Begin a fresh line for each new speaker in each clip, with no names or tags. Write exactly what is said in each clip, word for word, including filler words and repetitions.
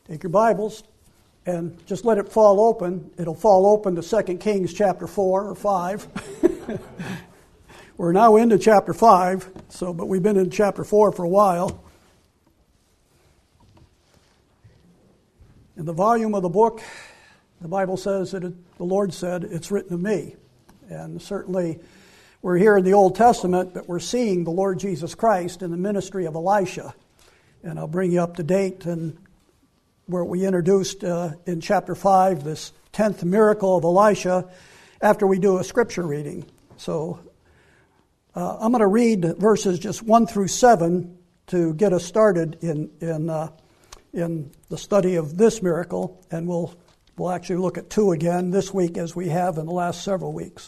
Take your Bibles and just let it fall open. It'll fall open to Second Kings chapter four or five. We're now into chapter five, so but we've been in chapter four for a while. In the volume of the book, the Bible says that it, the Lord said, it's written of me. And certainly we're here in the Old Testament, but we're seeing the Lord Jesus Christ in the ministry of Elisha. And I'll bring you up to date and where we introduced uh, in chapter five this tenth miracle of Elisha after we do a scripture reading. So uh, I'm going to read verses just one through seven to get us started in in uh, in the study of this miracle, and we'll we'll actually look at two again this week as we have in the last several weeks.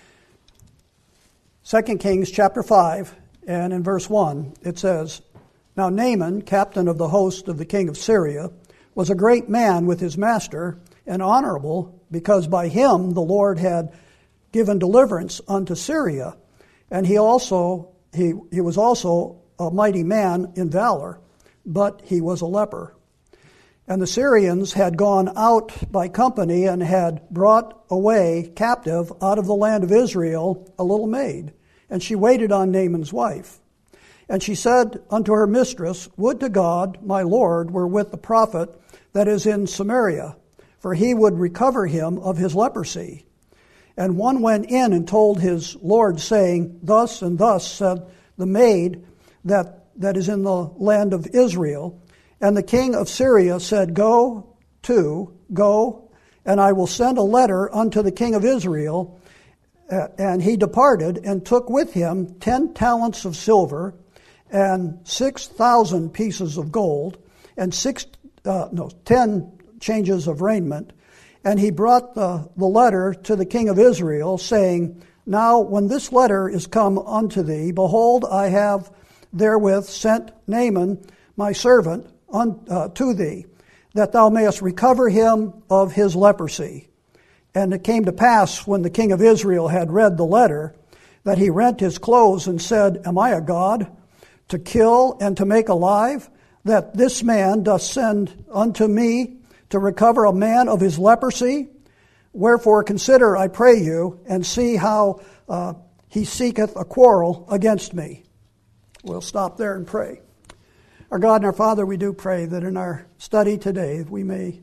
Second Kings chapter five, and in verse one it says, "Now Naaman, captain of the host of the king of Syria, was a great man with his master, and honorable, because by him the Lord had given deliverance unto Syria. And he also he, he was also a mighty man in valor, but he was a leper. And the Syrians had gone out by company and had brought away captive out of the land of Israel a little maid, and she waited on Naaman's wife. And she said unto her mistress, Would to God my Lord were with the prophet that is in Samaria, for he would recover him of his leprosy. And one went in and told his Lord, saying, Thus and thus said the maid that, that is in the land of Israel. And the king of Syria said, Go to, go, and I will send a letter unto the king of Israel. Uh, and he departed and took with him ten talents of silver, and six thousand pieces of gold, and six, uh, no, ten changes of raiment. And he brought the, the letter to the king of Israel, saying, Now when this letter is come unto thee, behold, I have therewith sent Naaman my servant un, uh, to thee, that thou mayest recover him of his leprosy. And it came to pass, when the king of Israel had read the letter, that he rent his clothes and said, Am I a god, to kill and to make alive, that this man doth send unto me to recover a man of his leprosy? Wherefore consider, I pray you, and see how uh, he seeketh a quarrel against me." We'll stop there and pray. Our God and our Father, we do pray that in our study today we may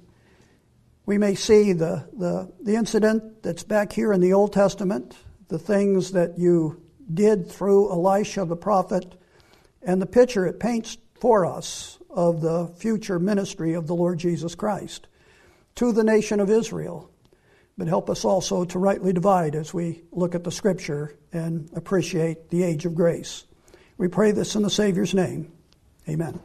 we may see the, the, the incident that's back here in the Old Testament, the things that you did through Elisha the prophet, and the picture it paints for us of the future ministry of the Lord Jesus Christ to the nation of Israel. But help us also to rightly divide as we look at the Scripture and appreciate the age of grace. We pray this in the Savior's name. Amen.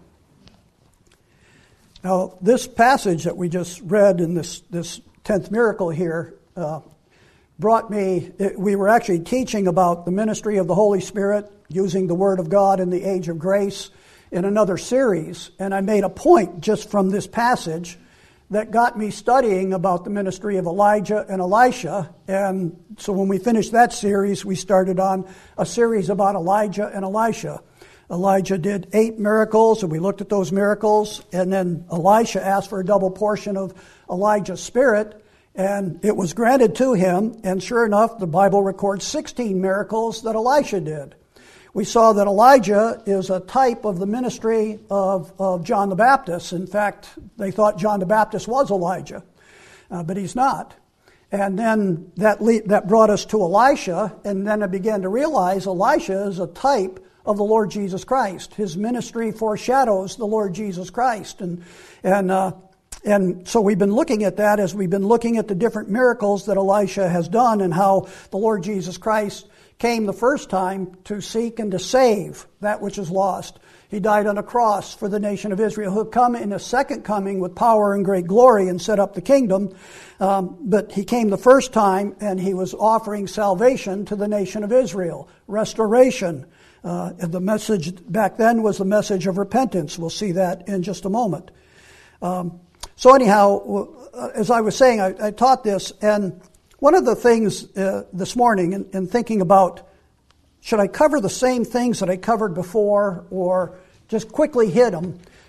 Now, this passage that we just read in this, this tenth miracle here uh, brought me, it, we were actually teaching about the ministry of the Holy Spirit using the Word of God in the age of grace in another series, and I made a point just from this passage that got me studying about the ministry of Elijah and Elisha. And so when we finished that series, we started on a series about Elijah and Elisha. Elijah did eight miracles, and we looked at those miracles, and then Elisha asked for a double portion of Elijah's spirit, and it was granted to him, and sure enough, the Bible records sixteen miracles that Elisha did. We saw that Elijah is a type of the ministry of, of John the Baptist. In fact, they thought John the Baptist was Elijah, uh, but he's not. And then that le- that brought us to Elisha, and then I began to realize Elisha is a type of the Lord Jesus Christ. His ministry foreshadows the Lord Jesus Christ. And and uh, and so we've been looking at that as we've been looking at the different miracles that Elisha has done and how the Lord Jesus Christ came the first time to seek and to save that which is lost. He died on a cross for the nation of Israel. He'll come in a second coming with power and great glory and set up the kingdom. Um, but he came the first time, and he was offering salvation to the nation of Israel, restoration. Uh, and the message back then was the message of repentance. We'll see that in just a moment. Um, so anyhow, as I was saying, I, I taught this, and one of the things uh, this morning in, in thinking about should I cover the same things that I covered before or just quickly hit them,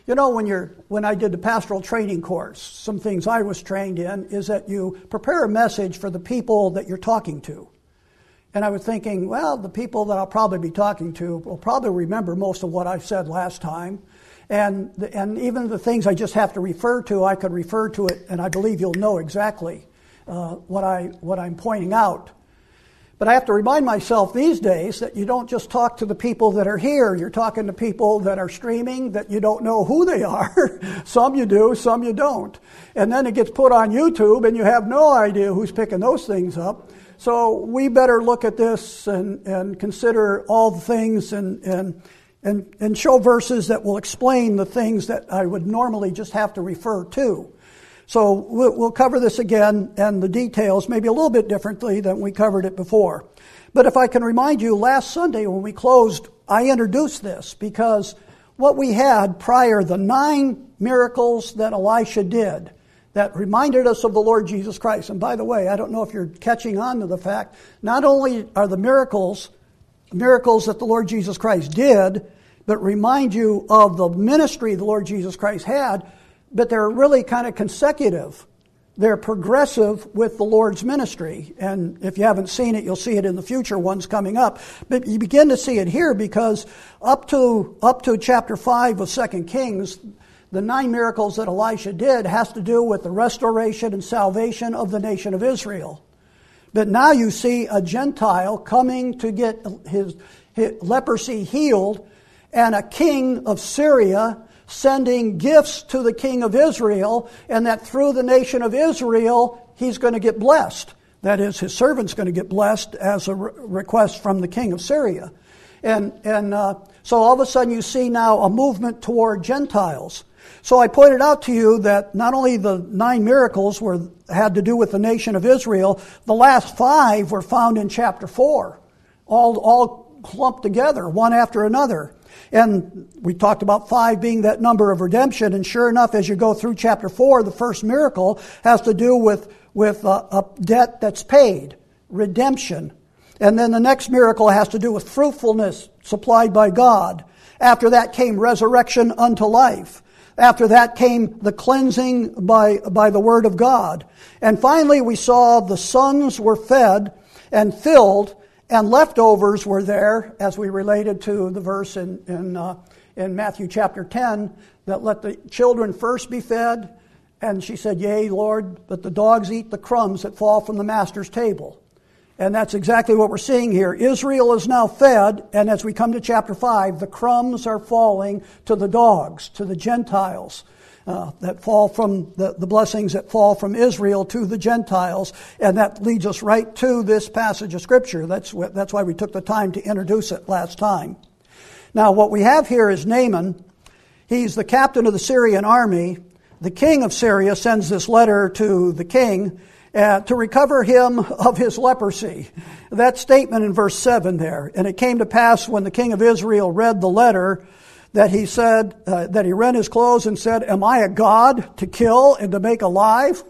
You know, when you're when I did the pastoral training course, some things I was trained in is that you prepare a message for the people that you're talking to. And I was thinking, well, the people that I'll probably be talking to will probably remember most of what I said last time. And the, and even the things I just have to refer to, I could refer to it, and I believe you'll know exactly uh, what I what I'm pointing out. But I have to remind myself these days that you don't just talk to the people that are here. You're talking to people that are streaming that you don't know who they are. Some you do, some you don't. And then it gets put on YouTube and you have no idea who's picking those things up. So we better look at this and, and consider all the things and, and, and, and show verses that will explain the things that I would normally just have to refer to. So we'll cover this again and the details maybe a little bit differently than we covered it before. But if I can remind you, last Sunday when we closed, I introduced this because what we had prior, the nine miracles that Elisha did that reminded us of the Lord Jesus Christ. And by the way, I don't know if you're catching on to the fact, not only are the miracles, miracles that the Lord Jesus Christ did, but remind you of the ministry the Lord Jesus Christ had, but they're really kind of consecutive. They're progressive with the Lord's ministry. And if you haven't seen it, you'll see it in the future ones coming up. But you begin to see it here because up to up to chapter five of Second Kings, the nine miracles that Elisha did has to do with the restoration and salvation of the nation of Israel. But now you see a Gentile coming to get his, his leprosy healed, and a king of Syria sending gifts to the king of Israel, and that through the nation of Israel, he's going to get blessed. That is, his servant's going to get blessed as a re- request from the king of Syria. And, and uh, so all of a sudden you see now a movement toward Gentiles. So I pointed out to you that not only the nine miracles were had to do with the nation of Israel, the last five were found in chapter four, all, all clumped together, one after another. And we talked about five being that number of redemption, and sure enough, as you go through chapter four, the first miracle has to do with, with a, a debt that's paid, redemption. And then the next miracle has to do with fruitfulness supplied by God. After that came resurrection unto life. After that came the cleansing by, by the word of God. And finally we saw the sons were fed and filled, and leftovers were there, as we related to the verse in in, uh, in Matthew chapter ten, that let the children first be fed. And she said, "Yea, Lord, but the dogs eat the crumbs that fall from the master's table." And that's exactly what we're seeing here. Israel is now fed, and as we come to chapter five, the crumbs are falling to the dogs, to the Gentiles. Uh, that fall from the, the blessings that fall from Israel to the Gentiles, and that leads us right to this passage of Scripture. That's what, that's why we took the time to introduce it last time. Now, what we have here is Naaman. He's the captain of the Syrian army. The king of Syria sends this letter to the king uh, to recover him of his leprosy. That statement in verse seven there. "And it came to pass when the king of Israel read the letter that he said, uh, that he rent his clothes and said, 'Am I a God to kill and to make alive?'"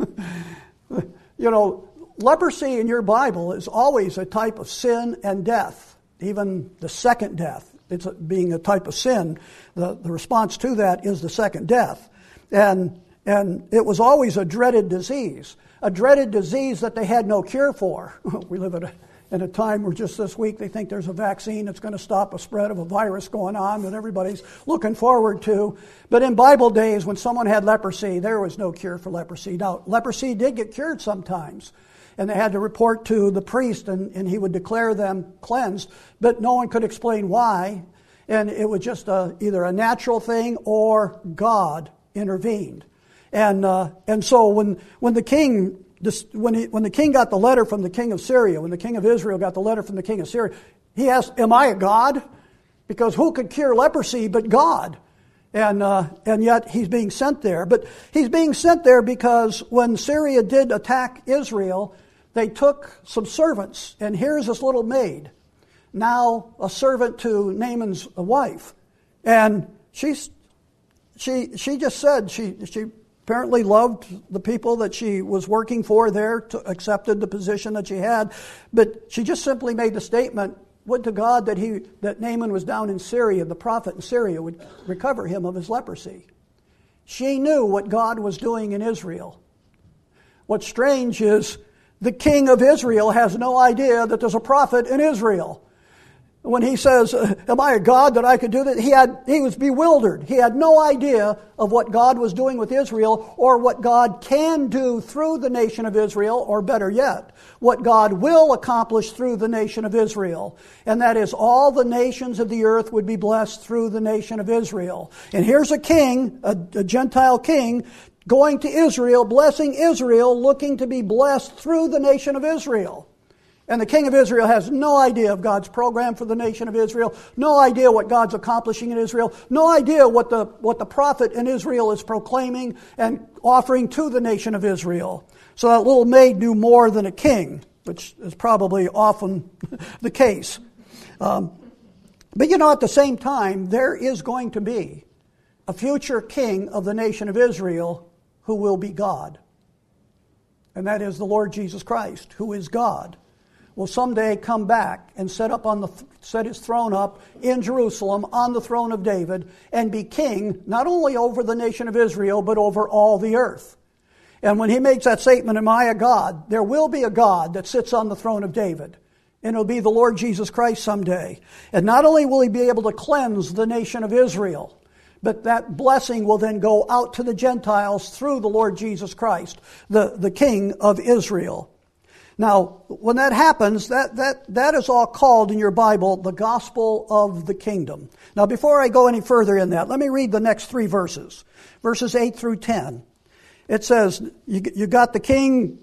You know, leprosy in your Bible is always a type of sin and death, even the second death. It's a, being a type of sin. The, the response to that is the second death. And, and it was always a dreaded disease, a dreaded disease that they had no cure for. We live in a In a time where just this week they think there's a vaccine that's going to stop a spread of a virus going on that everybody's looking forward to. But in Bible days, when someone had leprosy, there was no cure for leprosy. Now, leprosy did get cured sometimes, and they had to report to the priest, and, and he would declare them cleansed, but no one could explain why. And it was just a, either a natural thing or God intervened. And uh, and so when when the king This, when, he, when the king got the letter from the king of Syria, when the king of Israel got the letter from the king of Syria, he asked, "Am I a God?" Because who could cure leprosy but God? And uh, and yet he's being sent there. But he's being sent there because when Syria did attack Israel, they took some servants. And here's this little maid, now a servant to Naaman's wife. And she's, she she just said, she she... apparently loved the people that she was working for there, to, accepted the position that she had, but she just simply made the statement, would to God that he that Naaman was down in Syria, the prophet in Syria would recover him of his leprosy. She knew what God was doing in Israel. What's strange is the king of Israel has no idea that there's a prophet in Israel. When he says, am I a God that I could do that? He had, he was bewildered. He had no idea of what God was doing with Israel or what God can do through the nation of Israel, or better yet, what God will accomplish through the nation of Israel. And that is all the nations of the earth would be blessed through the nation of Israel. And here's a king, a, a Gentile king, going to Israel, blessing Israel, looking to be blessed through the nation of Israel. And the king of Israel has no idea of God's program for the nation of Israel, no idea what God's accomplishing in Israel, no idea what the, what the prophet in Israel is proclaiming and offering to the nation of Israel. So that little maid knew more than a king, which is probably often the case. Um, but you know, at the same time, there is going to be a future king of the nation of Israel who will be God. And that is the Lord Jesus Christ, who is God. Will someday come back and set up on the set his throne up in Jerusalem on the throne of David and be king not only over the nation of Israel but over all the earth. And when he makes that statement, am I a God? There will be a God that sits on the throne of David. And it'll be the Lord Jesus Christ someday. And not only will he be able to cleanse the nation of Israel, but that blessing will then go out to the Gentiles through the Lord Jesus Christ, the, the King of Israel. Now, when that happens, that, that, that is all called in your Bible the gospel of the kingdom. Now, before I go any further in that, let me read the next three verses. Verses eight through ten. It says, you, you got the king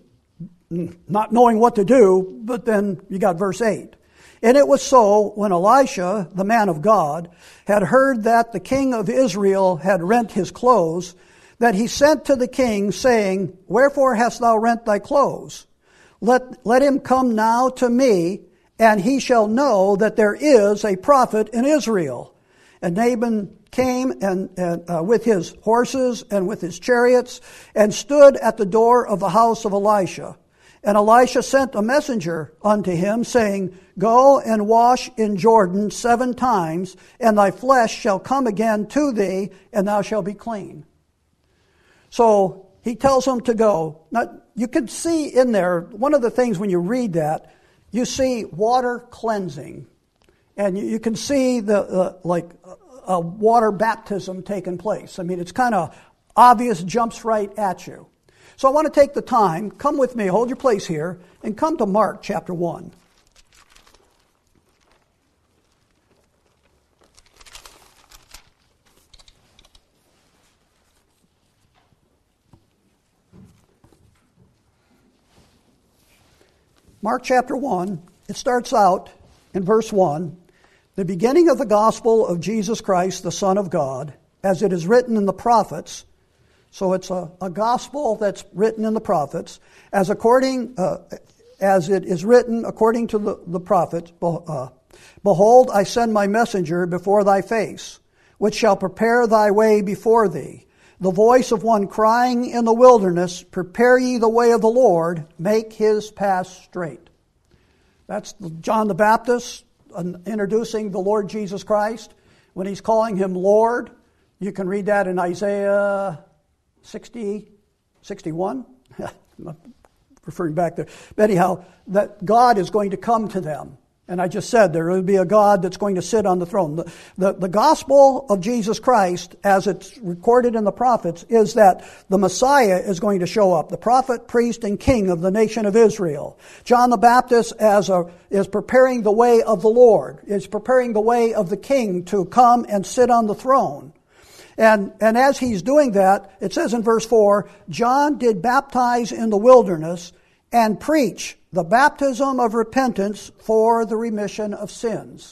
not knowing what to do, but then you got verse eight. And it was so, when Elisha, the man of God, had heard that the king of Israel had rent his clothes, that he sent to the king, saying, Wherefore hast thou rent thy clothes? Let, let him come now to me, and he shall know that there is a prophet in Israel. And Naaman came and, and uh, with his horses and with his chariots, and stood at the door of the house of Elisha. And Elisha sent a messenger unto him, saying, Go and wash in Jordan seven times, and thy flesh shall come again to thee, and thou shalt be clean. So he tells him to go. Now, you can see in there, one of the things when you read that, you see water cleansing. And you, you can see the uh, like a water baptism taking place. I mean, it's kind of obvious, jumps right at you. So I want to take the time, come with me, hold your place here, and come to Mark chapter one. Mark chapter one, it starts out in verse one, the beginning of the gospel of Jesus Christ, the Son of God, as it is written in the prophets. So it's a, a gospel that's written in the prophets, as according uh, as it is written according to the, the prophets. Uh, Behold, I send my messenger before thy face, which shall prepare thy way before thee. The voice of one crying in the wilderness, Prepare ye the way of the Lord, make his path straight. That's John the Baptist introducing the Lord Jesus Christ. When he's calling him Lord, you can read that in Isaiah sixty, sixty-one. I'm referring back there. But anyhow, that God is going to come to them. And I just said there will be a God that's going to sit on the throne. The, the, the gospel of Jesus Christ, as it's recorded in the prophets, is that the Messiah is going to show up, the prophet, priest, and king of the nation of Israel. John the Baptist as a, is preparing the way of the Lord, is preparing the way of the king to come and sit on the throne. And, and as he's doing that, it says in verse four, John did baptize in the wilderness and preach the baptism of repentance for the remission of sins.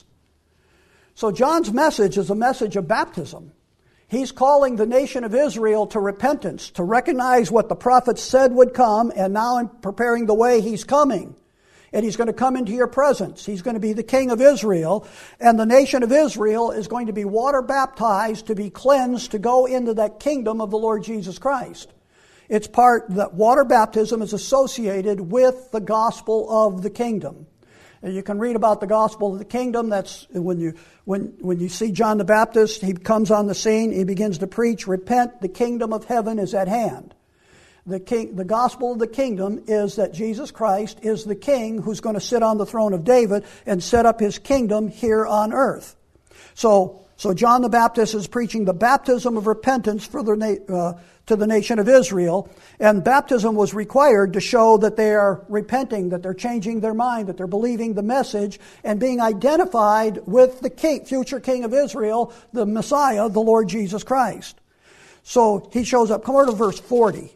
So John's message is a message of baptism. He's calling the nation of Israel to repentance, to recognize what the prophets said would come, and now in preparing the way he's coming. And he's going to come into your presence. He's going to be the king of Israel, and the nation of Israel is going to be water baptized to be cleansed to go into that kingdom of the Lord Jesus Christ. It's part that water baptism is associated with the gospel of the kingdom. You can read about the gospel of the kingdom. That's when you when when you see John the Baptist, he comes on the scene, he begins to preach, repent, the kingdom of heaven is at hand. The king, the gospel of the kingdom is that Jesus Christ is the king who's going to sit on the throne of David and set up his kingdom here on earth. So, so John the Baptist is preaching the baptism of repentance for the uh, to the nation of Israel, and baptism was required to show that they are repenting, that they're changing their mind, that they're believing the message and being identified with the king, future king of Israel, the Messiah, the Lord Jesus Christ. So he shows up. Come over to verse forty.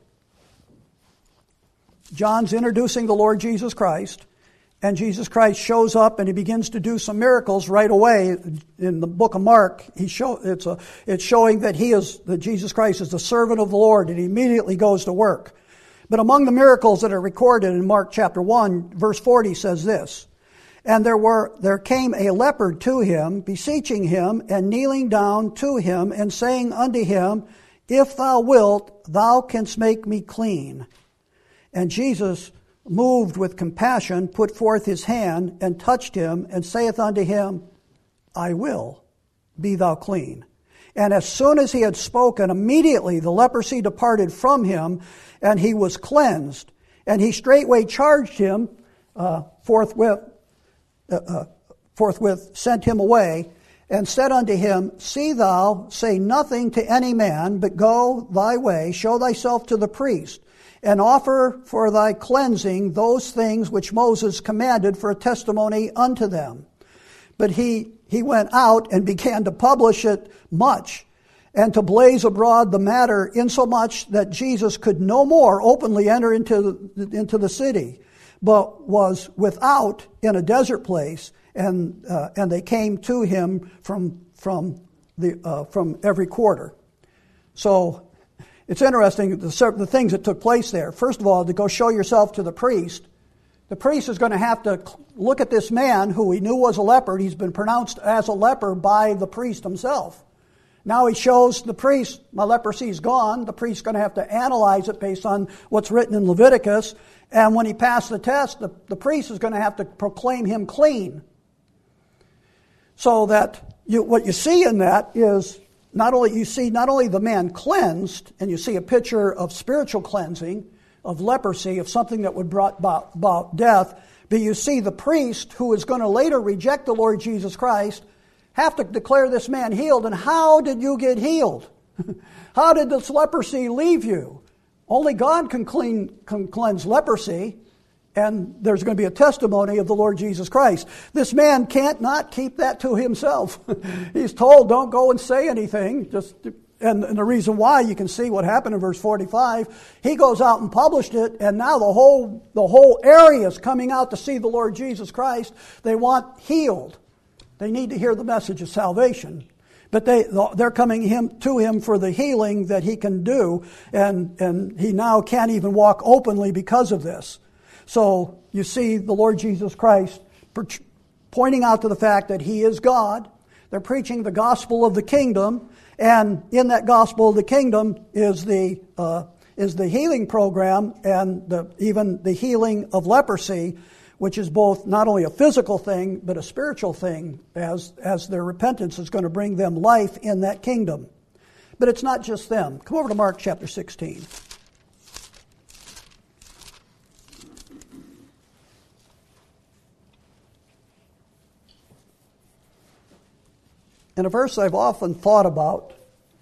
John's introducing the Lord Jesus Christ, and Jesus Christ shows up and he begins to do some miracles right away. In the book of Mark, he show, it's, a, it's showing that he is, that Jesus Christ is the servant of the Lord, and he immediately goes to work. But among the miracles that are recorded in Mark chapter one, verse forty says this, "And there were there came a leper to him, beseeching him, and kneeling down to him, and saying unto him, If thou wilt, thou canst make me clean. And Jesus, moved with compassion, put forth his hand, and touched him, and saith unto him, I will, be thou clean. And as soon as he had spoken, immediately the leprosy departed from him, and he was cleansed. And he straightway charged him, uh, forthwith, uh, uh, forthwith sent him away, and said unto him, See thou, say nothing to any man, but go thy way, show thyself to the priest, and offer for thy cleansing those things which Moses commanded for a testimony unto them. But he, he went out and began to publish it much, and to blaze abroad the matter, insomuch that Jesus could no more openly enter into the, into the city, but was without in a desert place, and uh, and they came to him from from the uh, from every quarter. So it's interesting, the, the things that took place there. First of all, to go show yourself to the priest. The priest is going to have to look at this man who he knew was a leper. He's been pronounced as a leper by the priest himself. Now he shows the priest, my leprosy is gone. The priest's going to have to analyze it based on what's written in Leviticus. And when he passed the test, the, the priest is going to have to proclaim him clean. So that you, what you see in that is Not only you see not only the man cleansed, and you see a picture of spiritual cleansing, of leprosy, of something that would brought about, about death, but you see the priest who is going to later reject the Lord Jesus Christ have to declare this man healed. And how did you get healed? How did this leprosy leave you? Only God can clean can cleanse leprosy. And there's going to be a testimony of the Lord Jesus Christ. This man can't not keep that to himself. He's told, don't go and say anything. Just and, and the reason why, you can see what happened in verse forty-five. He goes out and published it, and now the whole the whole area is coming out to see the Lord Jesus Christ. They want healed. They need to hear the message of salvation. But they, they're coming him to him for the healing that he can do, and, and he now can't even walk openly because of this. So you see the Lord Jesus Christ pointing out to the fact that he is God. They're preaching the gospel of the kingdom, and in that gospel of the kingdom is the uh, is the healing program, and the, even the healing of leprosy, which is both not only a physical thing but a spiritual thing, as as their repentance is going to bring them life in that kingdom. But it's not just them. Come over to Mark chapter sixteen. And a verse I've often thought about,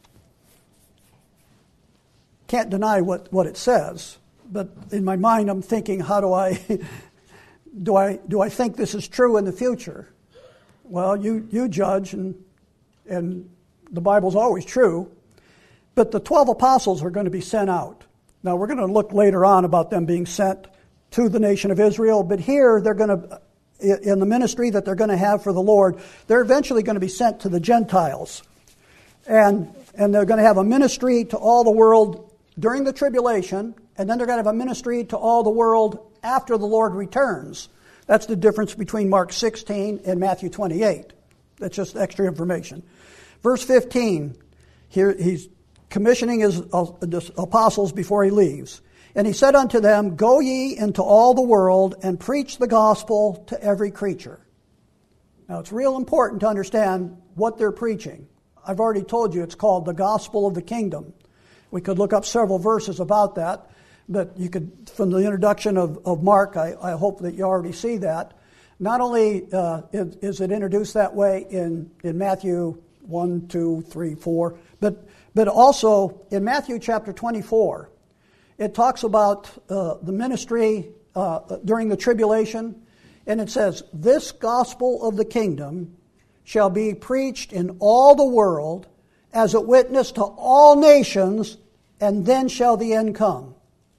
can't deny what, what it says, but in my mind I'm thinking, how do I do I do I think this is true in the future? Well, you you judge, and and the Bible's always true. But the twelve apostles are going to be sent out. Now we're going to look later on about them being sent to the nation of Israel, but here they're going to, in the ministry that they're going to have for the Lord, they're eventually going to be sent to the Gentiles. And and they're going to have a ministry to all the world during the tribulation, and then they're going to have a ministry to all the world after the Lord returns. That's the difference between Mark sixteen and Matthew twenty-eight. That's just extra information. Verse fifteen, here he's commissioning his apostles before he leaves. And he said unto them, Go ye into all the world and preach the gospel to every creature. Now it's real important to understand what they're preaching. I've already told you it's called the gospel of the kingdom. We could look up several verses about that, but you could, from the introduction of, of Mark, I, I hope that you already see that. Not only uh, is, is it introduced that way in, in Matthew one, two, three, four, but, but also in Matthew chapter twenty-four, it talks about uh, the ministry uh, during the tribulation, and it says, This gospel of the kingdom shall be preached in all the world as a witness to all nations, and then shall the end come.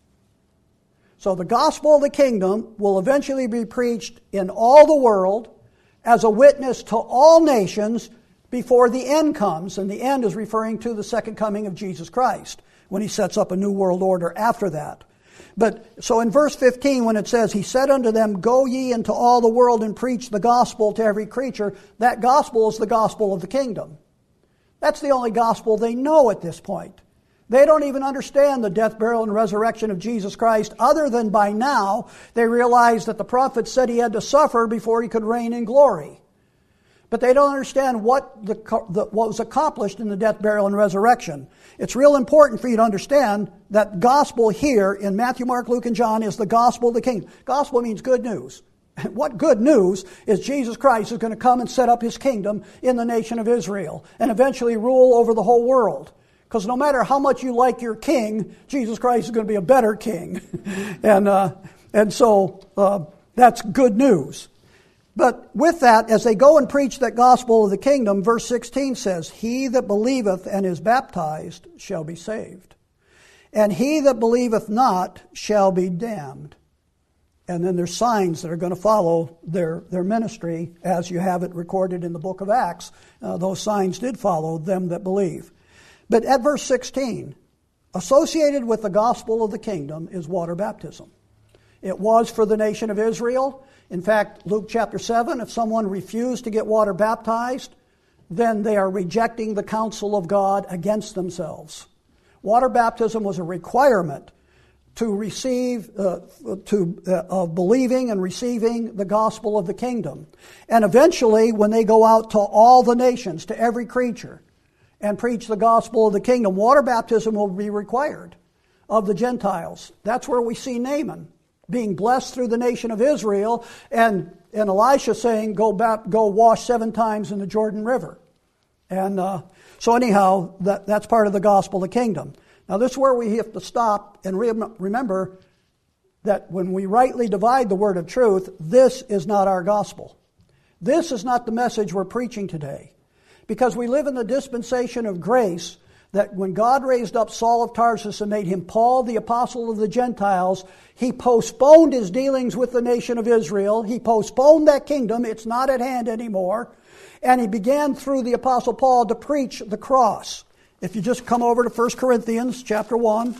So the gospel of the kingdom will eventually be preached in all the world as a witness to all nations before the end comes. And the end is referring to the second coming of Jesus Christ, when he sets up a new world order after that. But so in verse fifteen, when it says, He said unto them, Go ye into all the world and preach the gospel to every creature, that gospel is the gospel of the kingdom. That's the only gospel they know at this point. They don't even understand the death, burial, and resurrection of Jesus Christ, other than by now they realize that the prophet said he had to suffer before he could reign in glory. But they don't understand what the, the, what was accomplished in the death, burial, and resurrection. It's real important for you to understand that gospel here in Matthew, Mark, Luke, and John is the gospel of the kingdom. Gospel means good news. What good news is Jesus Christ is going to come and set up his kingdom in the nation of Israel and eventually rule over the whole world. Because no matter how much you like your king, Jesus Christ is going to be a better king. and uh, and so uh, that's good news. But with that, as they go and preach that gospel of the kingdom, verse sixteen says, He that believeth and is baptized shall be saved, and he that believeth not shall be damned. And then there's signs that are going to follow their, their ministry, as you have it recorded in the book of Acts. Uh, those signs did follow them that believe. But at verse sixteen, associated with the gospel of the kingdom is water baptism. It was for the nation of Israel. In fact, Luke chapter seven, if someone refused to get water baptized, then they are rejecting the counsel of God against themselves. Water baptism was a requirement to receive, uh, to uh, of believing and receiving the gospel of the kingdom. And eventually, when they go out to all the nations, to every creature, and preach the gospel of the kingdom, water baptism will be required of the Gentiles. That's where we see Naaman being blessed through the nation of Israel, and, and Elisha saying, go back, go wash seven times in the Jordan River. And uh, so anyhow, that, that's part of the gospel of the kingdom. Now this is where we have to stop and re- remember that when we rightly divide the word of truth, this is not our gospel. This is not the message we're preaching today. Because we live in the dispensation of grace, that when God raised up Saul of Tarsus and made him Paul, the apostle of the Gentiles, he postponed his dealings with the nation of Israel. He postponed that kingdom. It's not at hand anymore. And he began through the apostle Paul to preach the cross. If you just come over to First Corinthians chapter one.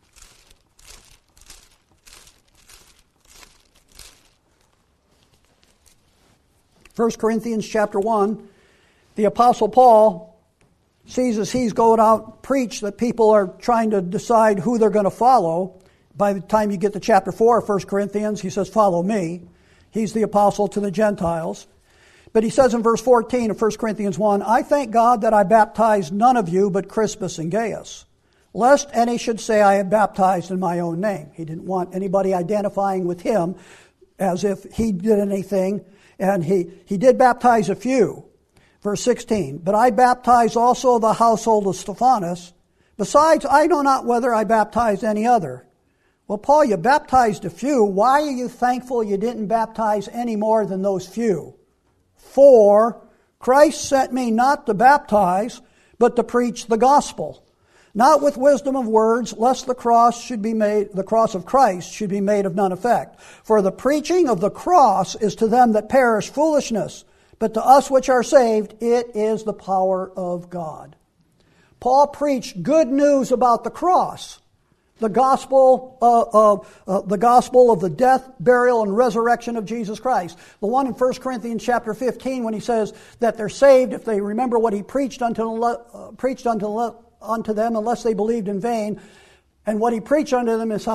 First Corinthians chapter one. The apostle Paul sees as he's going out preach that people are trying to decide who they're going to follow. By the time you get to chapter four of First Corinthians, he says, follow me. He's the apostle to the Gentiles. But he says in verse fourteen of First Corinthians one, I thank God that I baptized none of you but Crispus and Gaius, lest any should say I have baptized in my own name. He didn't want anybody identifying with him as if he did anything, and he, he did baptize a few. Verse sixteen, but I baptize also the household of Stephanas. Besides, I know not whether I baptized any other. Well, Paul, you baptized a few. Why are you thankful you didn't baptize any more than those few? For Christ sent me not to baptize, but to preach the gospel, not with wisdom of words, lest the cross should be made, the cross of Christ should be made of none effect. For the preaching of the cross is to them that perish foolishness, but to us which are saved, it is the power of God. Paul preached good news about the cross, the gospel uh, of uh, the gospel of the death, burial, and resurrection of Jesus Christ. The one in First Corinthians chapter fifteen, when he says that they're saved if they remember what he preached unto uh, preached unto unto them, unless they believed in vain. And what he preached unto them is how that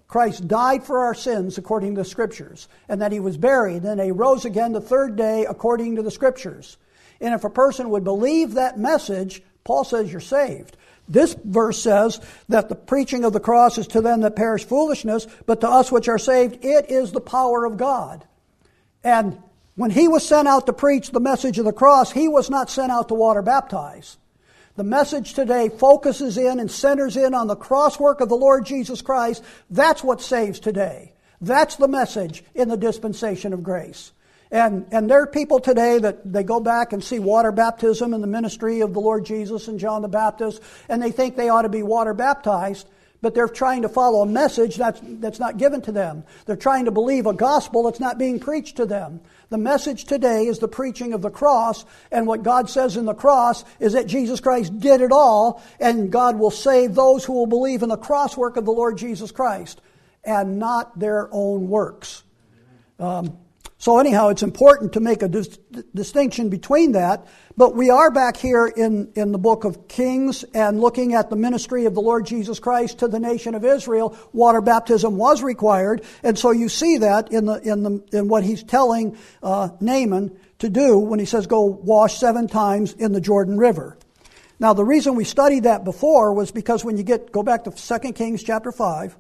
Christ died for our sins according to the Scriptures, and that he was buried, and he rose again the third day according to the Scriptures. And if a person would believe that message, Paul says you're saved. This verse says that the preaching of the cross is to them that perish foolishness, but to us which are saved, it is the power of God. And when he was sent out to preach the message of the cross, he was not sent out to water baptize. The message today focuses in and centers in on the cross work of the Lord Jesus Christ. That's what saves today. That's the message in the dispensation of grace. And, and there are people today that they go back and see water baptism in the ministry of the Lord Jesus and John the Baptist, and they think they ought to be water baptized, but they're trying to follow a message that's, that's not given to them. They're trying to believe a gospel that's not being preached to them. The message today is the preaching of the cross, and what God says in the cross is that Jesus Christ did it all, and God will save those who will believe in the cross work of the Lord Jesus Christ, and not their own works. Um, So anyhow, it's important to make a dis- distinction between that. But we are back here in, in the book of Kings and looking at the ministry of the Lord Jesus Christ to the nation of Israel. Water baptism was required, and so you see that in the in the in what he's telling uh, Naaman to do when he says, "Go wash seven times in the Jordan River." Now, the reason we studied that before was because when you get go back to Second Kings chapter five.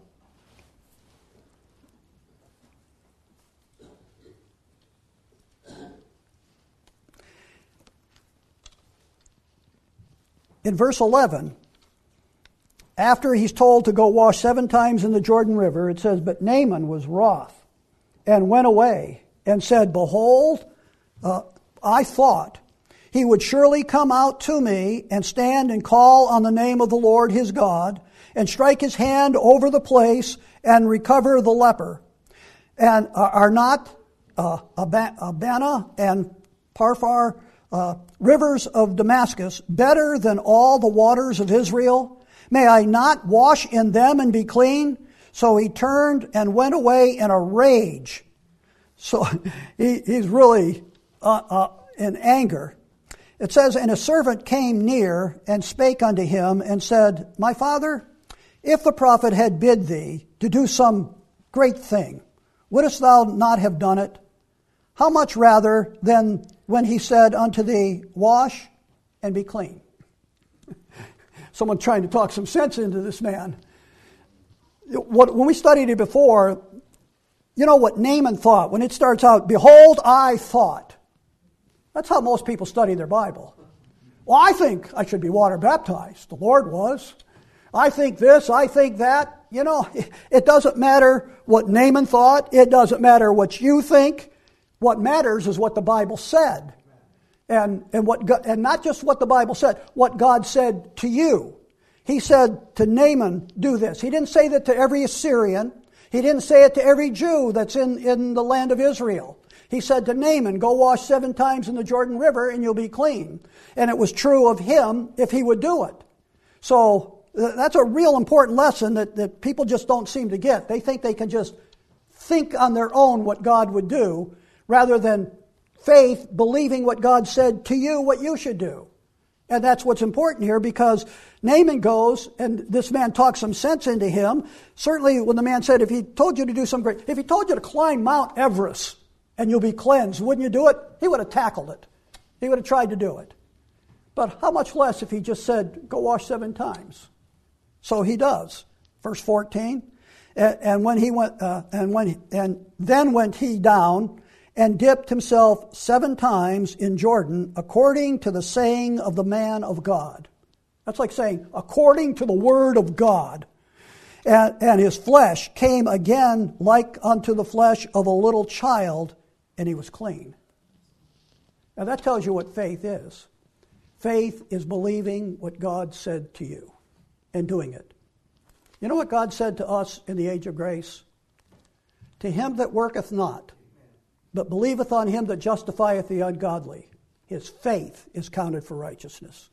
In verse eleven, after he's told to go wash seven times in the Jordan River, it says, "But Naaman was wroth and went away and said, Behold, uh, I thought he would surely come out to me and stand and call on the name of the Lord his God and strike his hand over the place and recover the leper. And are not uh, Abana and Parphar Uh, rivers of Damascus better than all the waters of Israel? May I not wash in them and be clean?" So he turned and went away in a rage. So he, he's really uh, uh, in anger. It says, "And a servant came near and spake unto him and said, My father, if the prophet had bid thee to do some great thing, wouldest thou not have done it? How much rather than when he said unto thee, Wash and be clean?" Someone trying to talk some sense into this man. What, when we studied it before, you know what Naaman thought. When it starts out, "Behold, I thought." That's how most people study their Bible. "Well, I think I should be water baptized. The Lord was. I think this, I think that." You know, it doesn't matter what Naaman thought. It doesn't matter what you think. What matters is what the Bible said. And, and, what God, and not just what the Bible said, what God said to you. He said to Naaman, do this. He didn't say that to every Assyrian. He didn't say it to every Jew that's in, in the land of Israel. He said to Naaman, "Go wash seven times in the Jordan River and you'll be clean." And it was true of him if he would do it. So that's a real important lesson that, that people just don't seem to get. They think they can just think on their own what God would do, rather than faith, believing what God said to you, what you should do. And that's what's important here, because Naaman goes, and this man talks some sense into him. Certainly when the man said, if he told you to do some great, if he told you to climb Mount Everest and you'll be cleansed, wouldn't you do it? He would have tackled it. He would have tried to do it. But how much less if he just said, "Go wash seven times." So he does. Verse fourteen, and, and when he went, uh, and when, and then went he down and dipped himself seven times in Jordan, according to the saying of the man of God. That's like saying, according to the word of God. And, and his flesh came again like unto the flesh of a little child, and he was clean. Now that tells you what faith is. Faith is believing what God said to you and doing it. You know what God said to us in the age of grace? To him that worketh not, but believeth on him that justifieth the ungodly, his faith is counted for righteousness.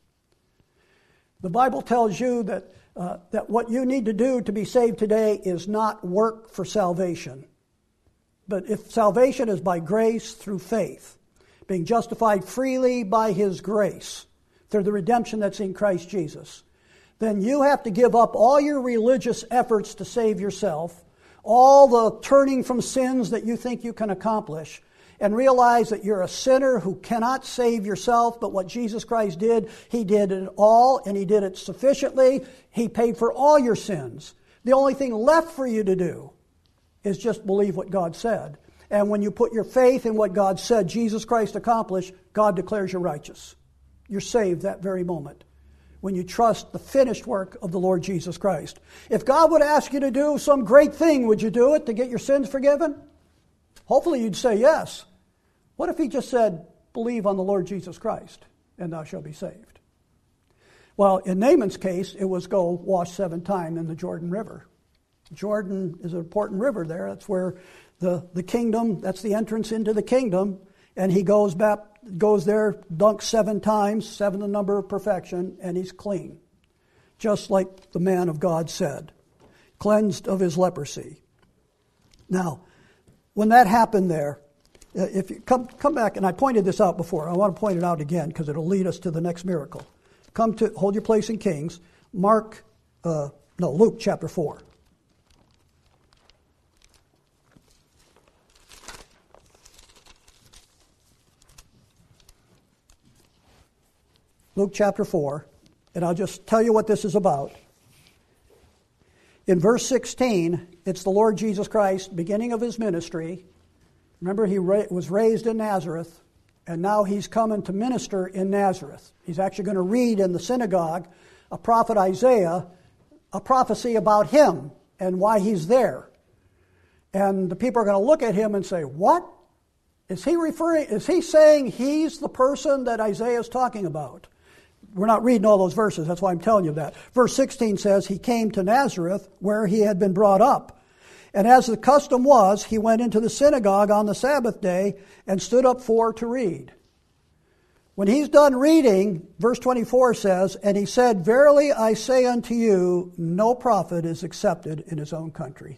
The Bible tells you that, uh, that what you need to do to be saved today is not work for salvation. But if salvation is by grace through faith, being justified freely by his grace, through the redemption that's in Christ Jesus, then you have to give up all your religious efforts to save yourself, all the turning from sins that you think you can accomplish, and realize that you're a sinner who cannot save yourself, but what Jesus Christ did, He did it all, and He did it sufficiently. He paid for all your sins. The only thing left for you to do is just believe what God said. And when you put your faith in what God said Jesus Christ accomplished, God declares you righteous. You're saved that very moment when you trust the finished work of the Lord Jesus Christ. If God would ask you to do some great thing, would you do it to get your sins forgiven? Hopefully you'd say yes. What if He just said, believe on the Lord Jesus Christ, and thou shalt be saved? Well, in Naaman's case, it was go wash seven times in the Jordan River. Jordan is an important river there. That's where the, the kingdom, that's the entrance into the kingdom. And he goes back, goes there, dunks seven times, seven the number of perfection, and he's clean. Just like the man of God said, cleansed of his leprosy. Now, when that happened there, if you come come back, and I pointed this out before, I want to point it out again because it'll lead us to the next miracle. Come to, hold your place in Kings, Mark, uh, no, Luke chapter four. Luke chapter four, and I'll just tell you what this is about. In verse sixteen, it's the Lord Jesus Christ, beginning of His ministry. Remember, He ra- was raised in Nazareth, and now He's coming to minister in Nazareth. He's actually going to read in the synagogue a prophet Isaiah, a prophecy about Him and why He's there. And the people are going to look at Him and say, what? Is he referring, is he saying He's the person that Isaiah is talking about? We're not reading all those verses, that's why I'm telling you that. Verse sixteen says, He came to Nazareth where He had been brought up. And as the custom was, He went into the synagogue on the Sabbath day and stood up for to read. When He's done reading, verse twenty-four says, And He said, Verily I say unto you, no prophet is accepted in his own country.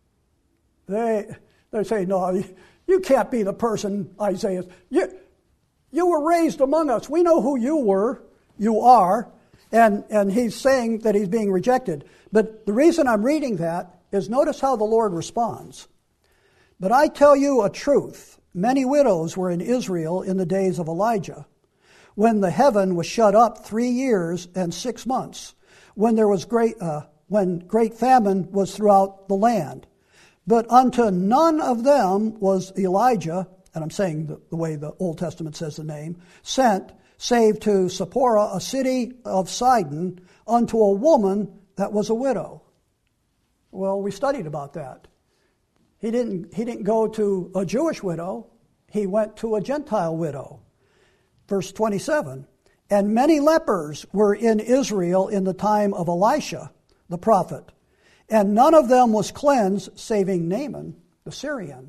They, they say, no, you can't be the person Isaiah. You, you were raised among us. We know who you were. You are. And, and he's saying that he's being rejected. But the reason I'm reading that is notice how the Lord responds. But I tell you a truth. Many widows were in Israel in the days of Elijah, when the heaven was shut up three years and six months, when there was great, uh, when great famine was throughout the land. But unto none of them was Elijah, and I'm saying the, the way the Old Testament says the name, sent, save to Zipporah, a city of Sidon, unto a woman that was a widow. Well, we studied about that. He didn't, he didn't go to a Jewish widow. He went to a Gentile widow. Verse twenty-seven, And many lepers were in Israel in the time of Elisha, the prophet, and none of them was cleansed, saving Naaman, the Syrian.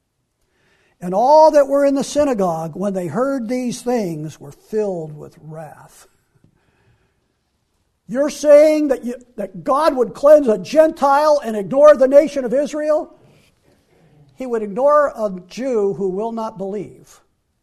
And all that were in the synagogue, when they heard these things, were filled with wrath. You're saying that, you, that God would cleanse a Gentile and ignore the nation of Israel? He would ignore a Jew who will not believe.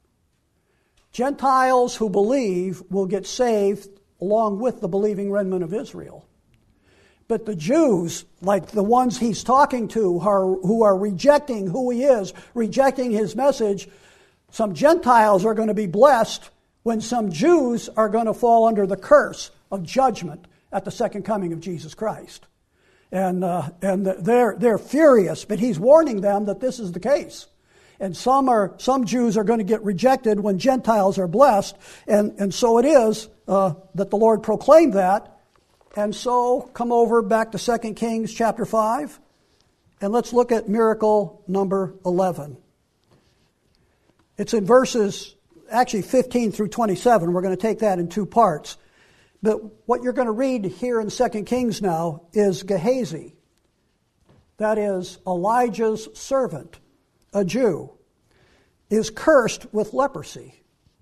Gentiles who believe will get saved along with the believing remnant of Israel. But the Jews, like the ones he's talking to, are, who are rejecting who he is, rejecting his message, some Gentiles are going to be blessed when some Jews are going to fall under the curse of judgment at the second coming of Jesus Christ. And uh, and they're they're furious, but he's warning them that this is the case. And some are some Jews are going to get rejected when Gentiles are blessed, and, and so it is uh, that the Lord proclaimed that. And so come over back to Second Kings chapter five, and let's look at miracle number eleven. It's in verses actually fifteen through twenty-seven. We're going to take that in two parts. But what you're going to read here in Second Kings now is Gehazi. That is Elijah's servant, a Jew, is cursed with leprosy.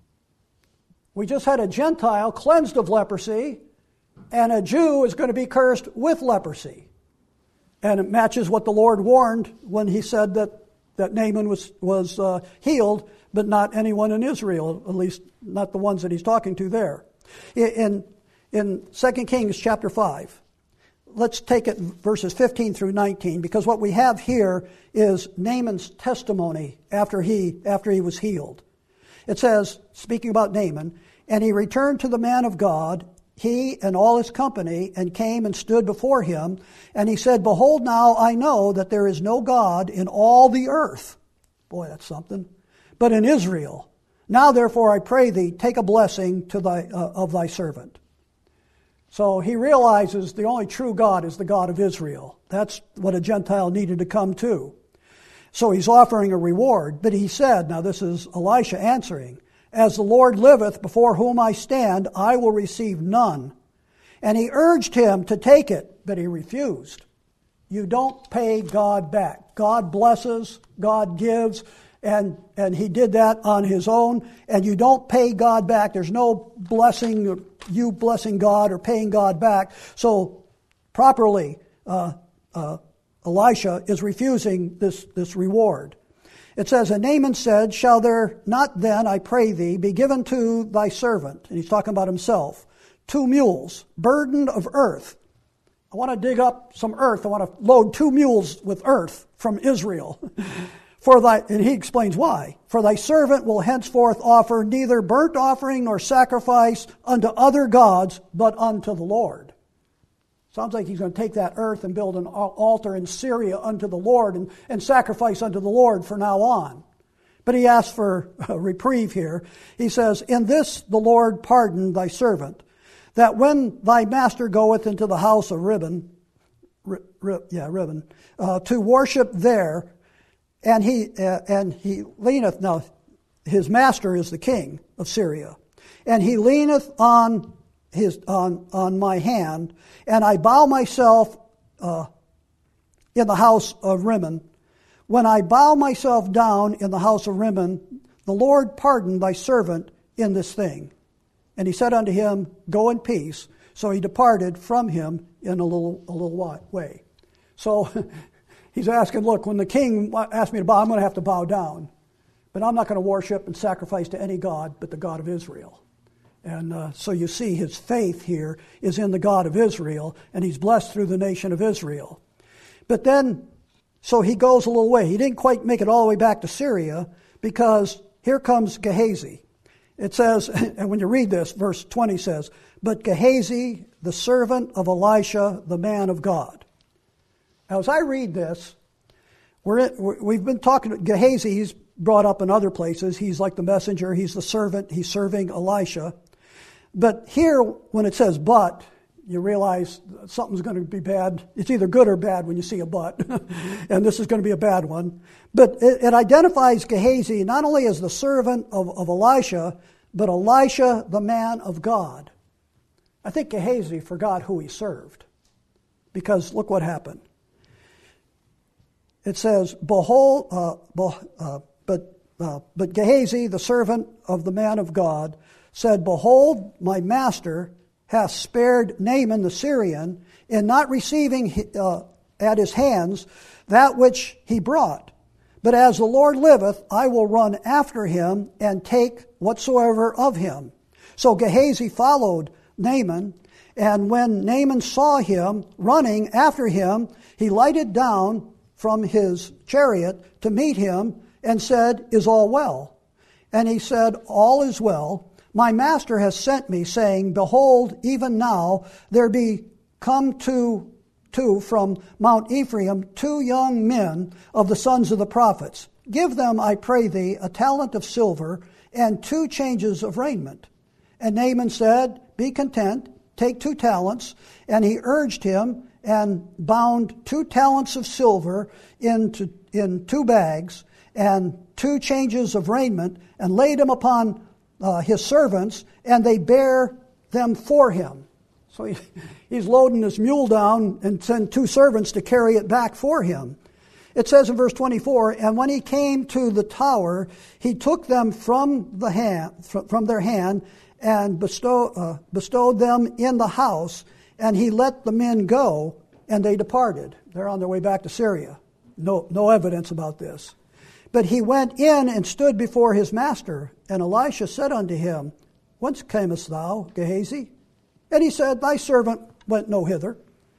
We just had a Gentile cleansed of leprosy, and a Jew is going to be cursed with leprosy. And it matches what the Lord warned when he said that, that Naaman was, was uh, healed, but not anyone in Israel, at least not the ones that he's talking to there. In, in Second Kings chapter five, let's take it verses fifteen through nineteen, because what we have here is Naaman's testimony after he after he was healed. It says, speaking about Naaman, and he returned to the man of God, he and all his company, and came and stood before him. And he said, behold, now I know that there is no God in all the earth. Boy, that's something. But in Israel. Now therefore I pray thee, take a blessing to thy uh, of thy servant. So he realizes the only true God is the God of Israel. That's what a Gentile needed to come to. So he's offering a reward. But he said, now this is Elisha answering, as the Lord liveth, before whom I stand, I will receive none. And he urged him to take it, but he refused. You don't pay God back. God blesses, God gives, and, and he did that on his own. And you don't pay God back. There's no blessing, you blessing God or paying God back. So properly, uh, uh, Elisha is refusing this, this reward. It says, and Naaman said, shall there not then, I pray thee, be given to thy servant, and he's talking about himself, two mules, burdened of earth. I want to dig up some earth. I want to load two mules with earth from Israel. For thy, and he explains why. For thy servant will henceforth offer neither burnt offering nor sacrifice unto other gods, but unto the Lord. Sounds like he's going to take that earth and build an altar in Syria unto the Lord and, and sacrifice unto the Lord from now on. But he asks for a reprieve here. He says, in this the Lord pardon thy servant, that when thy master goeth into the house of Ribbon, ri, ri, yeah, Ribbon, uh, to worship there, and he uh, and he leaneth, now his master is the king of Syria, and he leaneth on his on on my hand, and I bow myself uh, in the house of Rimmon. When I bow myself down in the house of Rimmon, the Lord pardon thy servant in this thing. And he said unto him, go in peace. So he departed from him in a little a little way. So he's asking, look, when the king asked me to bow, I'm going to have to bow down. But I'm not going to worship and sacrifice to any god but the God of Israel. And uh, so you see his faith here is in the God of Israel, and he's blessed through the nation of Israel. But then, so he goes a little way. He didn't quite make it all the way back to Syria, because here comes Gehazi. It says, and when you read this, verse twenty says, but Gehazi, the servant of Elisha, the man of God. Now, as I read this, we're in, we've been talking to Gehazi. He's brought up in other places. He's like the messenger. He's the servant. He's serving Elisha. But here, when it says but, you realize something's going to be bad. It's either good or bad when you see a but. And this is going to be a bad one. But it, it identifies Gehazi not only as the servant of, of Elisha, but Elisha, the man of God. I think Gehazi forgot who he served. Because look what happened. It says, behold, uh, be, uh, but, uh, but Gehazi, the servant of the man of God, said, behold, my master hath spared Naaman the Syrian in not receiving uh, at his hands that which he brought. But as the Lord liveth, I will run after him and take whatsoever of him. So Gehazi followed Naaman, and when Naaman saw him running after him, he lighted down from his chariot to meet him and said, is all well? And he said, all is well. My master has sent me, saying, behold, even now there be come to, to from Mount Ephraim two young men of the sons of the prophets. Give them, I pray thee, a talent of silver and two changes of raiment. And Naaman said, be content, take two talents. And he urged him and bound two talents of silver into in two bags and two changes of raiment, and laid them upon Uh, his servants, and they bear them for him. So he, he's loading his mule down and send two servants to carry it back for him. It says in verse twenty-four, and when he came to the tower, he took them from the hand, from their hand, and bestow, uh, bestowed them in the house, and he let the men go, and they departed. They're on their way back to Syria. No, no evidence about this. But he went in and stood before his master. And Elisha said unto him, whence camest thou, Gehazi? And he said, thy servant went no hither.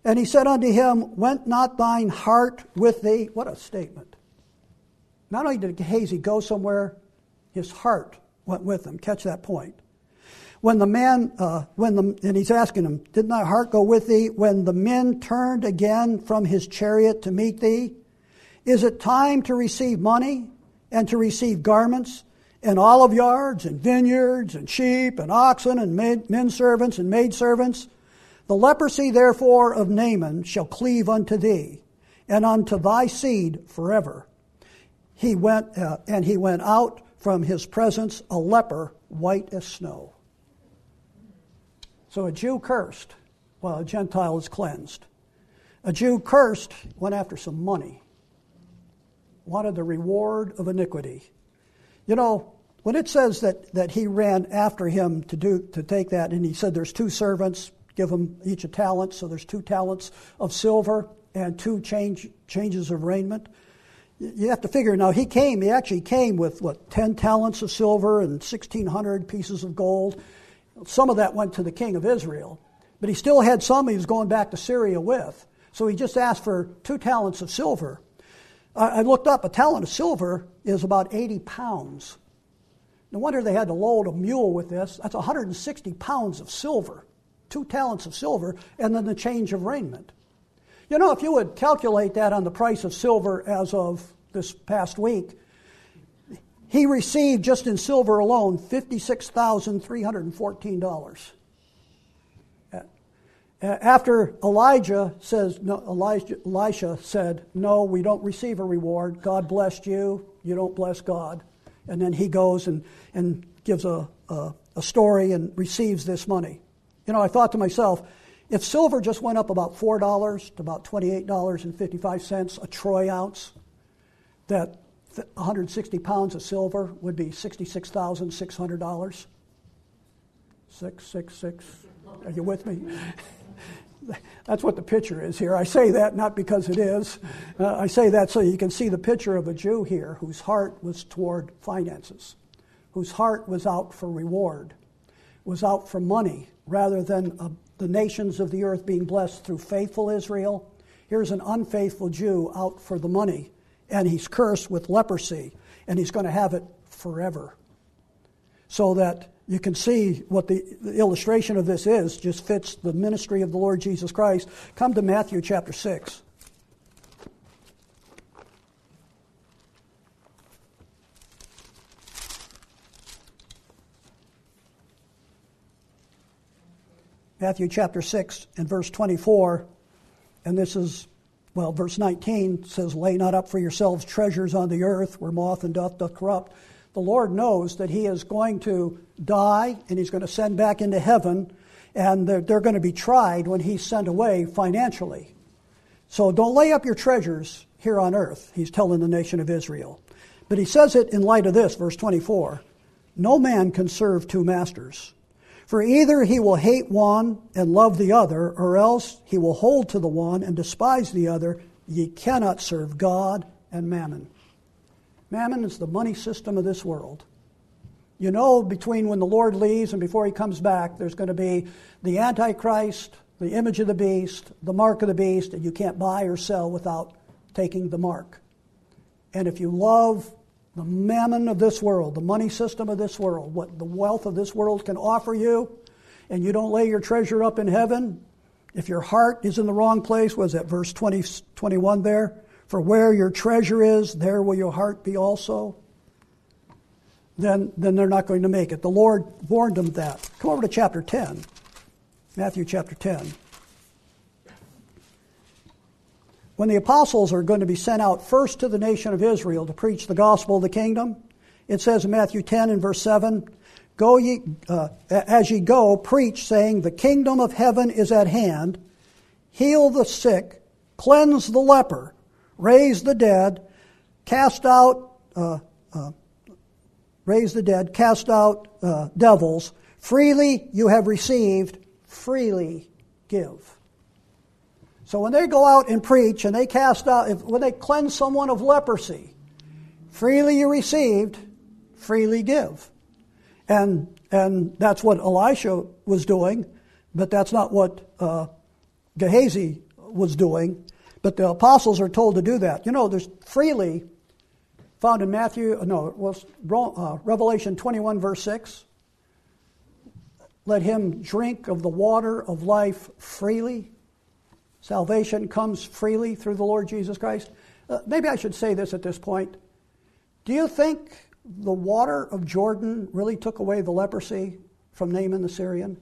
And he said unto him, went not thine heart with thee? What a statement. Not only did Gehazi go somewhere, his heart went with him. Catch that point. When the man, uh, when the, and he's asking him, did thy heart go with thee when the men turned again from his chariot to meet thee? Is it time to receive money and to receive garments and olive yards and vineyards and sheep and oxen and maid, men servants and maid servants? The leprosy therefore of Naaman shall cleave unto thee and unto thy seed forever. He went, uh, and he went out from his presence a leper white as snow. So a Jew cursed while a Gentile is cleansed. A Jew cursed went after some money, wanted the reward of iniquity. You know, when it says that, that he ran after him to do to take that, and he said there's two servants, give them each a talent, so there's two talents of silver and two change, changes of raiment. You have to figure, now he came, he actually came with, what, ten talents of silver and sixteen hundred pieces of gold. Some of that went to the king of Israel, but he still had some he was going back to Syria with. So he just asked for two talents of silver. I looked up, a talent of silver is about eighty pounds. No wonder they had to load a mule with this. That's one hundred sixty pounds of silver, two talents of silver, and then the change of raiment. You know, if you would calculate that on the price of silver as of this past week, he received just in silver alone fifty-six thousand three hundred fourteen dollars. After Elijah says, no, Elijah, Elisha said, no, we don't receive a reward. God blessed you. You don't bless God. And then he goes and, and gives a, a, a story and receives this money. You know, I thought to myself, if silver just went up about four dollars to about twenty-eight dollars and fifty-five cents a troy ounce, that one hundred sixty pounds of silver would be sixty-six thousand six hundred dollars. Six, six, six. Are you with me? That's what the picture is here. I say that not because it is. Uh, I say that so you can see the picture of a Jew here whose heart was toward finances, whose heart was out for reward, was out for money, rather than uh, the nations of the earth being blessed through faithful Israel. Here's an unfaithful Jew out for the money, and he's cursed with leprosy, and he's going to have it forever. So that you can see what the, the illustration of this is, just fits the ministry of the Lord Jesus Christ. Come to Matthew chapter six. Matthew chapter six and verse twenty-four, and this is, well, verse nineteen says, lay not up for yourselves treasures on the earth, where moth and doth doth corrupt. The Lord knows that he is going to die and he's going to send back into heaven, and they're, they're going to be tried when he's sent away financially. So don't lay up your treasures here on earth, he's telling the nation of Israel. But he says it in light of this, verse twenty-four, no man can serve two masters. For either he will hate one and love the other, or else he will hold to the one and despise the other. Ye cannot serve God and mammon. Mammon is the money system of this world. You know, between when the Lord leaves and before he comes back, there's going to be the Antichrist, the image of the beast, the mark of the beast, and you can't buy or sell without taking the mark. And if you love the mammon of this world, the money system of this world, what the wealth of this world can offer you, and you don't lay your treasure up in heaven, if your heart is in the wrong place, was that verse twenty, twenty-one there? For where your treasure is, there will your heart be also. Then, then they're not going to make it. The Lord warned them that. Come over to chapter ten. Matthew chapter ten. When the apostles are going to be sent out first to the nation of Israel to preach the gospel of the kingdom, it says in Matthew ten and verse seven, Go ye, uh, as ye go, preach, saying, the kingdom of heaven is at hand. Heal the sick, cleanse the leper, raise the dead, cast out, uh, uh, raise the dead, cast out uh, devils. Freely you have received, freely give. So when they go out and preach and they cast out, if, when they cleanse someone of leprosy, freely you received, freely give. And and that's what Elisha was doing, but that's not what uh, Gehazi was doing, but the apostles are told to do that. You know, there's freely found in Matthew, no, it was uh, Revelation twenty-one, verse six. Let him drink of the water of life freely. Salvation comes freely through the Lord Jesus Christ. Uh, maybe I should say this at this point. Do you think the water of Jordan really took away the leprosy from Naaman the Syrian?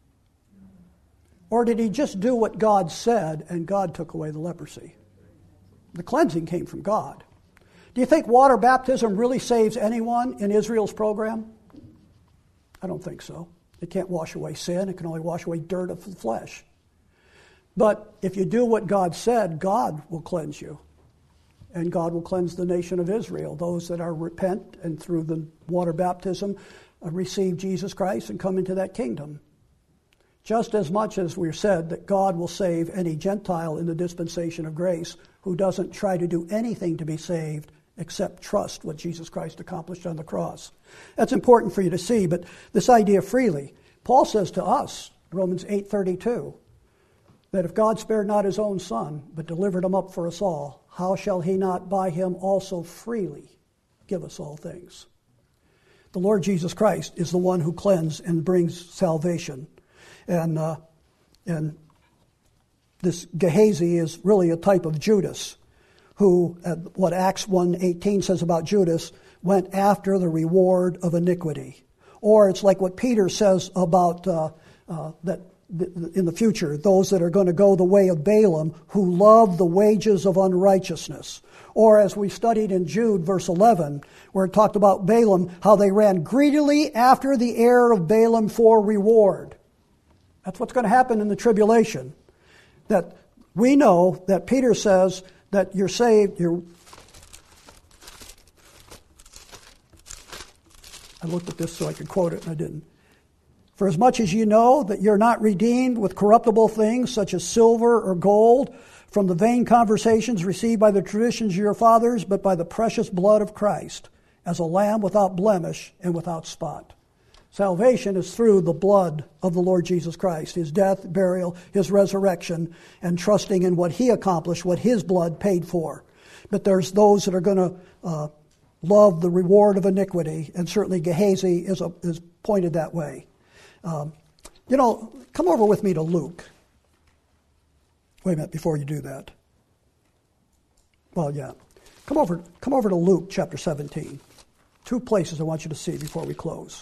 Or did he just do what God said and God took away the leprosy? The cleansing came from God. Do you think water baptism really saves anyone in Israel's program? I don't think so. It can't wash away sin. It can only wash away dirt of the flesh. But if you do what God said, God will cleanse you. And God will cleanse the nation of Israel, those that are repent and through the water baptism uh, receive Jesus Christ and come into that kingdom. Just as much as we've said that God will save any Gentile in the dispensation of grace who doesn't try to do anything to be saved except trust what Jesus Christ accomplished on the cross. That's important for you to see, but this idea freely. Paul says to us, Romans eight thirty-two, that if God spared not his own son, but delivered him up for us all, how shall he not by him also freely give us all things? The Lord Jesus Christ is the one who cleanses and brings salvation. And uh, and this Gehazi is really a type of Judas, who, uh, what Acts one eighteen says about Judas, went after the reward of iniquity. Or it's like what Peter says about uh, uh, that in the future, those that are going to go the way of Balaam, who love the wages of unrighteousness. Or as we studied in Jude, verse eleven, where it talked about Balaam, how they ran greedily after the heir of Balaam for reward. That's what's going to happen in the tribulation. That we know that Peter says that you're saved, you're... I looked at this so I could quote it, and I didn't. For as much as you know that you're not redeemed with corruptible things such as silver or gold from the vain conversations received by the traditions of your fathers, but by the precious blood of Christ, as a lamb without blemish and without spot. Salvation is through the blood of the Lord Jesus Christ, his death, burial, his resurrection, and trusting in what he accomplished, what his blood paid for. But there's those that are going to uh, love the reward of iniquity, and certainly Gehazi is, a, is pointed that way. Um, you know, come over with me to Luke. Wait a minute before you do that. Well, yeah. Come over, come over to Luke chapter seventeen. Two places I want you to see before we close.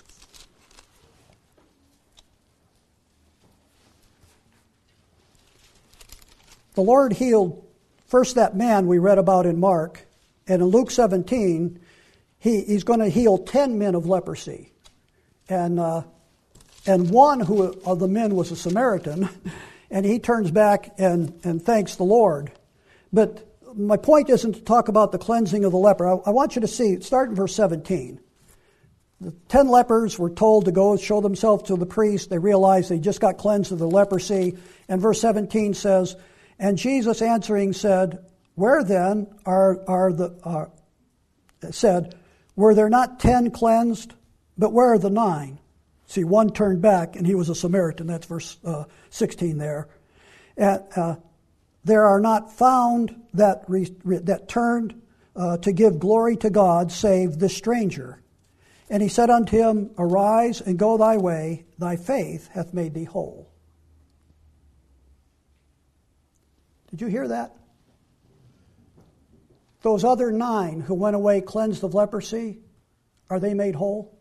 The Lord healed first that man we read about in Mark, and in Luke seventeen, he, he's going to heal ten men of leprosy. And uh, and one who of the men was a Samaritan, and he turns back and, and thanks the Lord. But my point isn't to talk about the cleansing of the leper. I, I want you to see, start in verse seventeen. The ten lepers were told to go show themselves to the priest. They realized they just got cleansed of the leprosy. And verse seventeen says, and Jesus answering said, where then are are the are, said, were there not ten cleansed? But where are the nine? See, one turned back, and he was a Samaritan. That's verse uh, sixteen there. And, uh, there are not found that re, re, that turned uh, to give glory to God, save this stranger. And he said unto him, arise and go thy way, thy faith hath made thee whole. Did you hear that? Those other nine who went away cleansed of leprosy, are they made whole?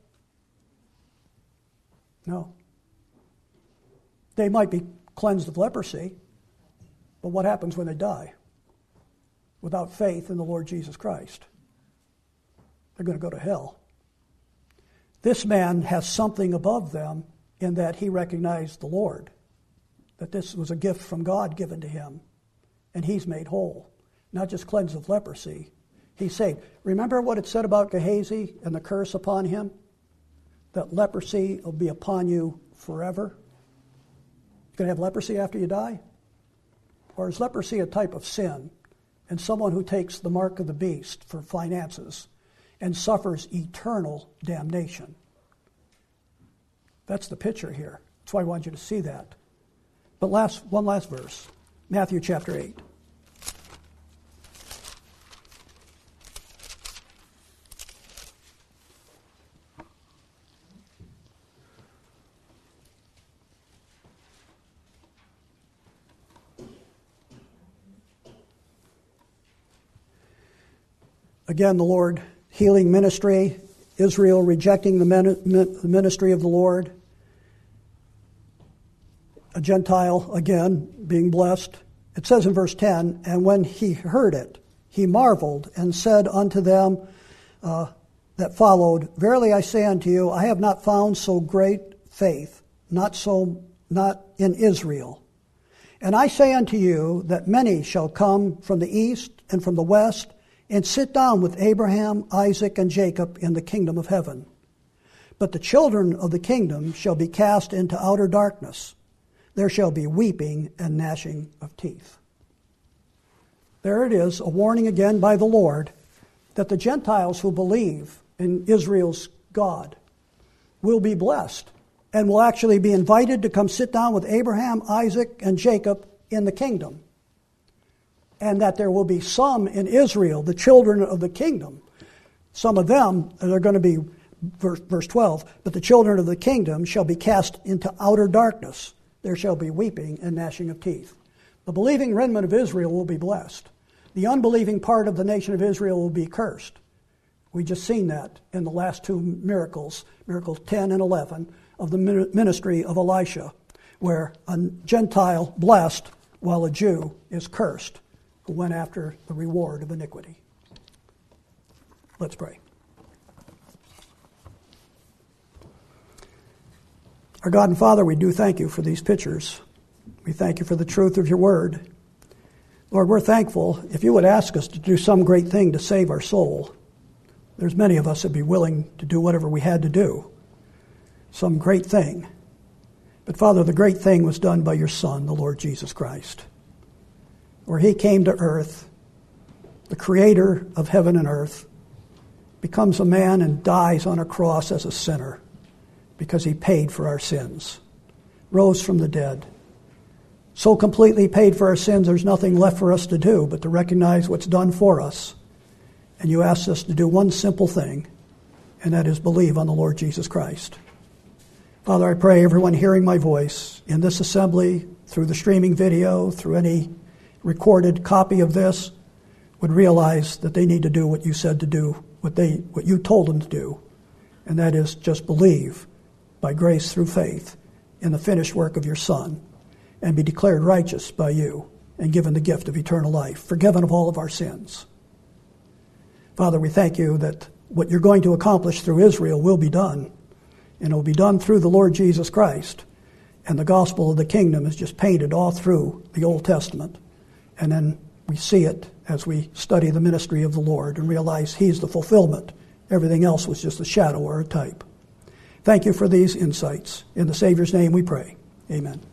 No. They might be cleansed of leprosy, but what happens when they die? Without faith in the Lord Jesus Christ, they're going to go to hell. This man has something above them in that he recognized the Lord, that this was a gift from God given to him, and he's made whole. Not just cleansed of leprosy, he's saved. Remember what it said about Gehazi and the curse upon him? That leprosy will be upon you forever. You're going to have leprosy after you die? Or is leprosy a type of sin? And someone who takes the mark of the beast for finances and suffers eternal damnation. That's the picture here. That's why I want you to see that. But last one last verse. Matthew chapter eight. Again, the Lord healing ministry, Israel rejecting the ministry of the Lord, a Gentile, again, being blessed. It says in verse ten, and when he heard it, he marveled and said unto them uh, that followed, Verily I say unto you, I have not found so great faith, not so not in Israel. And I say unto you that many shall come from the east and from the west, and sit down with Abraham, Isaac, and Jacob in the kingdom of heaven. But the children of the kingdom shall be cast into outer darkness. There shall be weeping and gnashing of teeth. There it is, a warning again by the Lord that the Gentiles who believe in Israel's God will be blessed and will actually be invited to come sit down with Abraham, Isaac, and Jacob in the kingdom. And that there will be some in Israel, the children of the kingdom. Some of them are going to be, verse, verse twelve, but the children of the kingdom shall be cast into outer darkness. There shall be weeping and gnashing of teeth. The believing remnant of Israel will be blessed. The unbelieving part of the nation of Israel will be cursed. We just seen that in the last two miracles, miracles ten and eleven, of the ministry of Elisha, where a Gentile blessed while a Jew is cursed, who went after the reward of iniquity. Let's pray. Our God and Father, we do thank you for these pictures. We thank you for the truth of your word. Lord, we're thankful if you would ask us to do some great thing to save our soul. There's many of us that would be willing to do whatever we had to do. Some great thing. But Father, the great thing was done by your Son, the Lord Jesus Christ, where he came to earth, the creator of heaven and earth, becomes a man and dies on a cross as a sinner because he paid for our sins, rose from the dead. So completely paid for our sins, there's nothing left for us to do but to recognize what's done for us. And you asked us to do one simple thing, and that is believe on the Lord Jesus Christ. Father, I pray everyone hearing my voice in this assembly, through the streaming video, through any recorded copy of this, would realize that they need to do what you said to do, what they, what you told them to do, and that is just believe by grace through faith in the finished work of your Son, and be declared righteous by you and given the gift of eternal life, forgiven of all of our sins. Father, we thank you that what you're going to accomplish through Israel will be done, and it will be done through the Lord Jesus Christ, and the gospel of the kingdom is just painted all through the Old Testament. And then we see it as we study the ministry of the Lord and realize he's the fulfillment. Everything else was just a shadow or a type. Thank you for these insights. In the Savior's name we pray. Amen.